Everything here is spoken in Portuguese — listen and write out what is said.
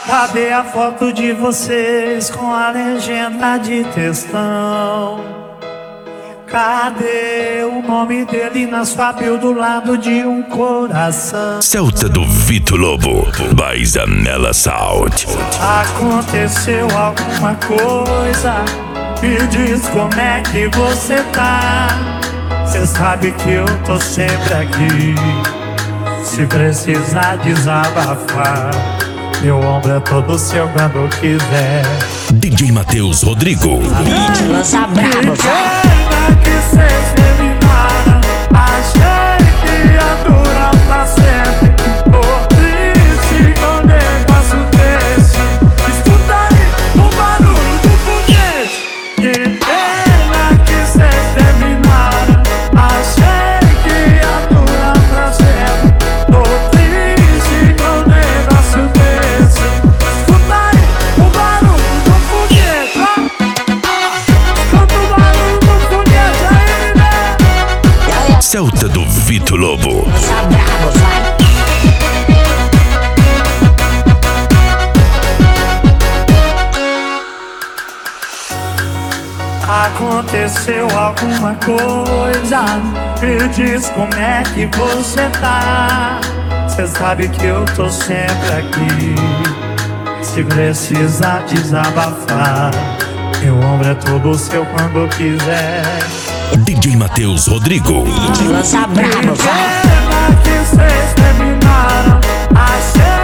Cadê a foto de vocês com a legenda de textão? Cadê o nome dele na sua bio do lado de um coração? Celta do Vitor Lobo, by Zanella Sound. Aconteceu alguma coisa? Me diz como é que você tá. Cê sabe que eu tô sempre aqui. Se precisar desabafar, meu ombro é todo seu quando quiser. DJ Matheus Rodrigo. Lança brabo, Pena que cês terminaram. Achei que ia durar pra sempre. Tô triste com um negócio desse. Escuta aí o barulho do foguete. Que pena que cês terminaram. Achei que ia durar pra sempre. Tô triste com um negócio desse. Escuta aí o barulho do foguete. Escuta o barulho do foguete aí, né? Celta do Vitor Lobo. lança brabo, vai. Aconteceu alguma coisa? Me diz como é que você tá. Cê sabe que eu tô sempre aqui. Se precisar desabafar, meu ombro é todo seu quando quiser. DJ Matheus Rodrigo. Lança brabo, vai. Pena que cês terminaram. Achei